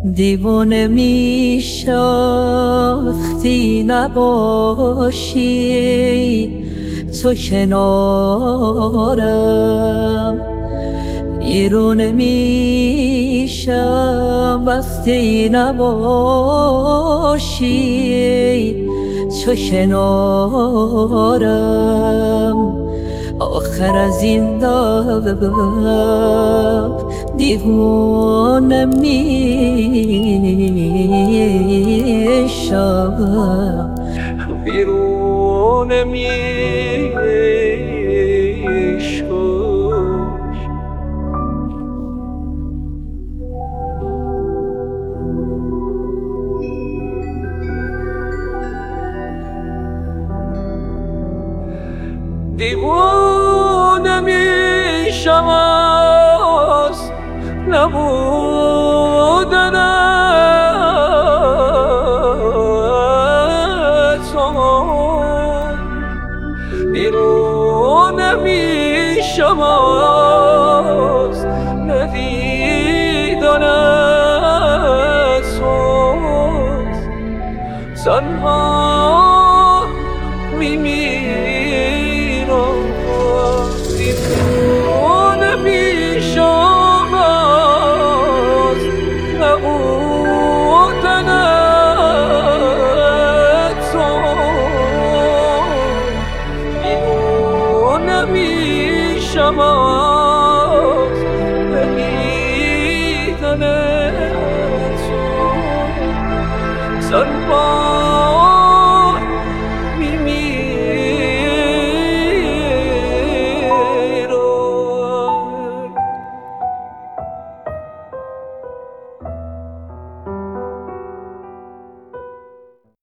دیوانه میشاختی نباشی تو کنارم، بیرون میشم وقتی نباشی تو کنارم. آخر از این داغ دیوانه میشم، بیرون میشم. دیوانه میشم از نبودن تو، بیرون میشم از ندیدن تو، تنها میمیرم. دیوانه میشم از نبودن تو، بیرون میشم